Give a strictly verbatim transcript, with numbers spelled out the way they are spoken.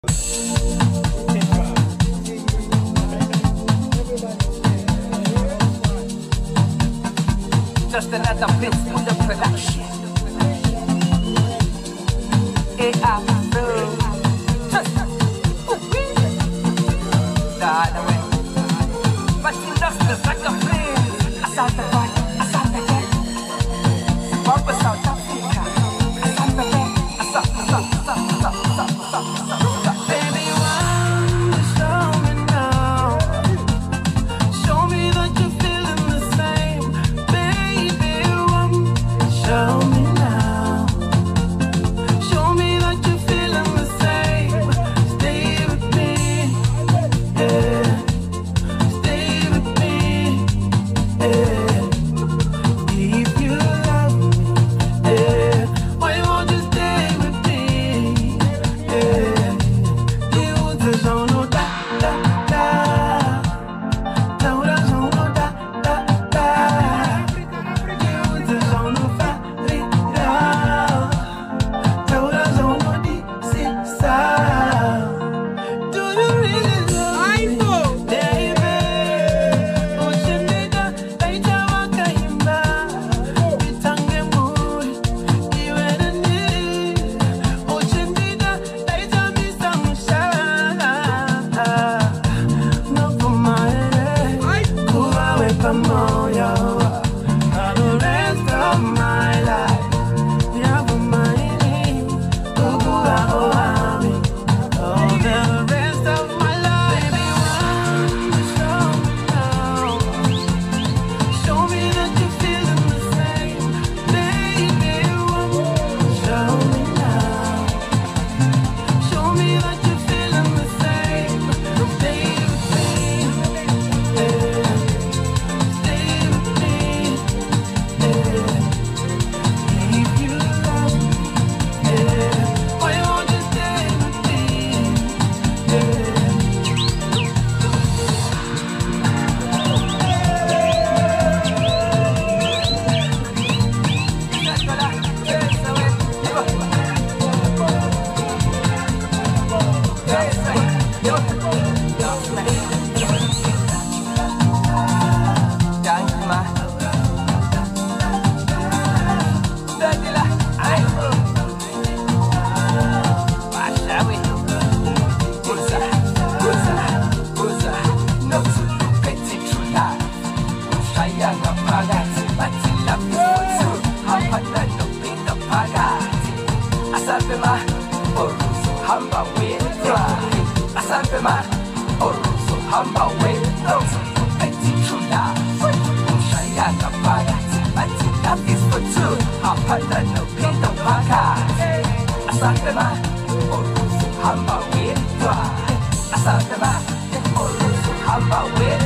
Just another place full of production. A R Flow. The other way. But you lost the like a flame. Aside the right, aside the left. Barbara South Africa. Aside the left. Aside, aside, aside, aside, aside, aside, aside. Baby, why you show me now? Show me that you're feeling the same. Baby, show me now. Show me that you're feeling the same. Stay with me, yeah. Stay with me, yeah. If you love me, yeah. Why won't you stay with me, yeah. You just don't know that, that, that. No, that's no, no, that, that, that. You just don't know that. Hamba with